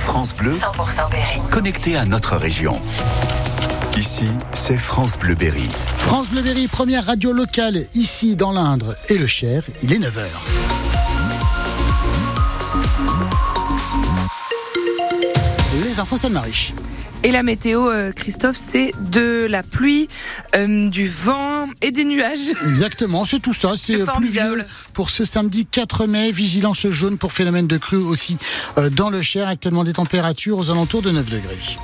France Bleu, 100% Berry. Connecté à notre région. Ici, c'est France Bleu Berry. France Bleu Berry, première radio locale ici dans l'Indre et le Cher. Il est 9h. Les infos Salma-Riche. Et la météo, Christophe, c'est de la pluie, du vent et des nuages. Exactement, c'est tout ça. C'est pluvieux pour ce samedi 4 mai. Vigilance jaune pour phénomène de crue aussi dans le Cher. Actuellement des températures aux alentours de 9 degrés.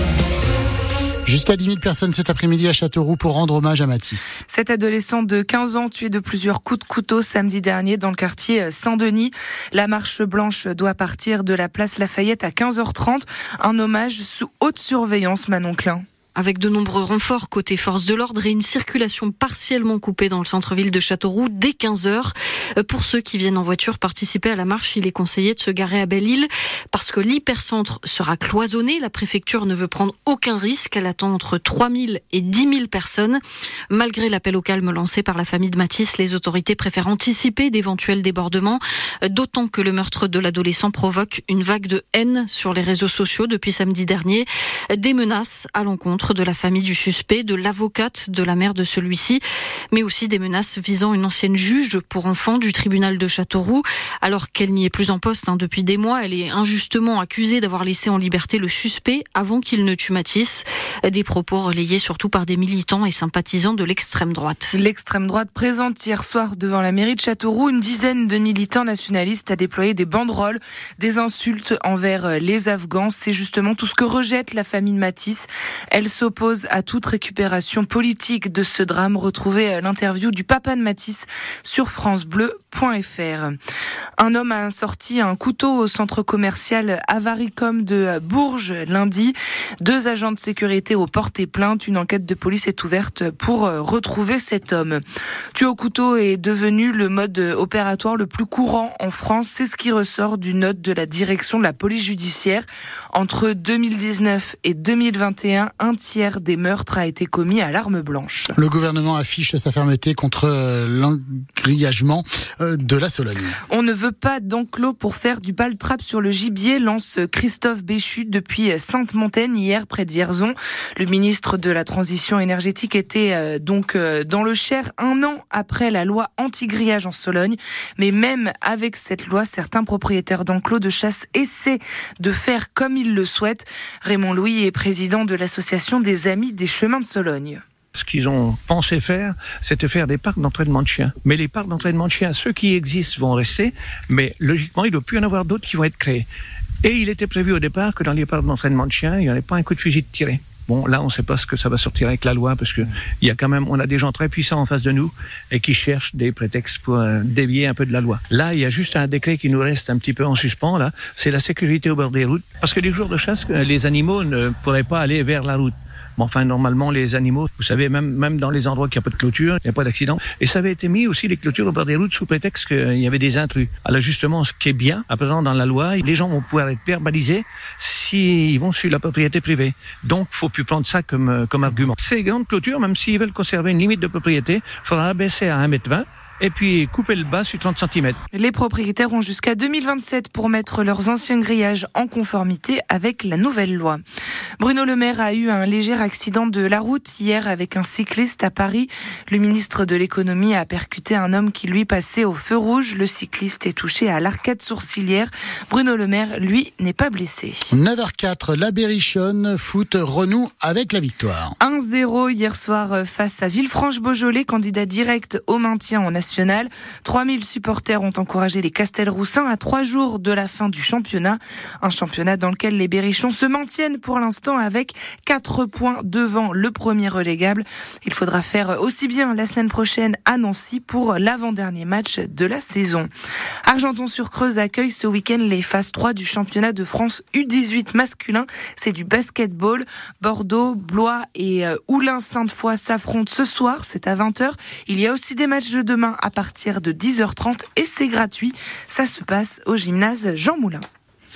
Jusqu'à 10 000 personnes cet après-midi à Châteauroux pour rendre hommage à Matisse. Cet adolescent de 15 ans tué de plusieurs coups de couteau samedi dernier dans le quartier Saint-Denis. La marche blanche doit partir de la place Lafayette à 15h30. Un hommage sous haute surveillance, Manon Klein. Avec de nombreux renforts côté forces de l'ordre et une circulation partiellement coupée dans le centre-ville de Châteauroux dès 15h. Pour ceux qui viennent en voiture participer à la marche, il est conseillé de se garer à Belle-Île parce que l'hypercentre sera cloisonné. La préfecture ne veut prendre aucun risque. Elle attend entre 3 000 et 10 000 personnes. Malgré l'appel au calme lancé par la famille de Matisse, les autorités préfèrent anticiper d'éventuels débordements, d'autant que le meurtre de l'adolescent provoque une vague de haine sur les réseaux sociaux depuis samedi dernier. Des menaces à l'encontre de la famille du suspect, de l'avocate de la mère de celui-ci, mais aussi des menaces visant une ancienne juge pour enfants du tribunal de Châteauroux. Alors qu'elle n'y est plus en poste depuis des mois, elle est injustement accusée d'avoir laissé en liberté le suspect avant qu'il ne tue Matisse. Des propos relayés surtout par des militants et sympathisants de l'extrême droite. L'extrême droite présente hier soir devant la mairie de Châteauroux. Une dizaine de militants nationalistes a déployé des banderoles, des insultes envers les Afghans. C'est justement tout ce que rejette la famille de Matisse. Elle s'oppose à toute récupération politique de ce drame. Retrouvez l'interview du papa de Matisse sur francebleu.fr. Un homme a sorti un couteau au centre commercial Avaricom de Bourges lundi. 2 agents de sécurité ont porté plainte. Une enquête de police est ouverte pour retrouver cet homme. Tuer au couteau est devenu le mode opératoire le plus courant en France. C'est ce qui ressort d'une note de la direction de la police judiciaire. Entre 2019 et 2021, un tiers des meurtres a été commis à l'arme blanche. Le gouvernement affiche sa fermeté contre l'engrillagement de la Sologne. On ne veut pas d'enclos pour faire du bal-trap sur le gibier, lance Christophe Béchu depuis Sainte-Montaine hier près de Vierzon. Le ministre de la Transition énergétique était donc dans le Cher 1 an après la loi anti-grillage en Sologne. Mais même avec cette loi, certains propriétaires d'enclos de chasse essaient de faire comme ils le souhaitent. Raymond Louis est président de l'association des Amis des Chemins de Sologne. Ce qu'ils ont pensé faire, c'est de faire des parcs d'entraînement de chiens. Mais les parcs d'entraînement de chiens, ceux qui existent vont rester, mais logiquement, il ne doit plus y en avoir d'autres qui vont être créés. Et il était prévu au départ que dans les parcs d'entraînement de chiens, il n'y en ait pas un coup de fusil de tiré. Bon, là, on ne sait pas ce que ça va sortir avec la loi, parce que il y a quand même, on a des gens très puissants en face de nous et qui cherchent des prétextes pour dévier un peu de la loi. Là, il y a juste un décret qui nous reste un petit peu en suspens, là. C'est la sécurité au bord des routes. Parce que les jours de chasse, les animaux ne pourraient pas aller vers la route. Mais enfin, normalement, les animaux, vous savez, même dans les endroits qui n'ont pas de clôture, il n'y a pas d'accident. Et ça avait été mis aussi, les clôtures au bord des routes, sous prétexte qu'il y avait des intrus. Alors justement, ce qui est bien, à présent dans la loi, les gens vont pouvoir être verbalisés s'ils vont sur la propriété privée. Donc, il ne faut plus prendre ça comme argument. Ces grandes clôtures, même s'ils veulent conserver une limite de propriété, il faudra abaisser à 1,20 m. Et puis couper le bas sur 30 cm. Les propriétaires ont jusqu'à 2027 pour mettre leurs anciens grillages en conformité avec la nouvelle loi. Bruno Le Maire a eu un léger accident de la route hier avec un cycliste à Paris. Le ministre de l'économie a percuté un homme qui lui passait au feu rouge. Le cycliste est touché à l'arcade sourcilière. Bruno Le Maire, lui, n'est pas blessé. 9h04, la Berrichonne foot renoue avec la victoire. 1-0 hier soir face à Villefranche-Beaujolais, candidat direct au maintien en national. 3000 supporters ont encouragé les Castelroussins à 3 jours de la fin du championnat. Un championnat dans lequel les Berrichons se maintiennent pour l'instant avec 4 points devant le premier relégable. Il faudra faire aussi bien la semaine prochaine à Nancy pour l'avant-dernier match de la saison. Argenton-sur-Creuse accueille ce week-end les phases 3 du championnat de France U18 masculin. C'est du basketball. Bordeaux, Blois et Oulin-Sainte-Foy s'affrontent ce soir. C'est à 20h. Il y a aussi des matchs de demain à partir de 10h30 et c'est gratuit. Ça se passe au gymnase Jean Moulin.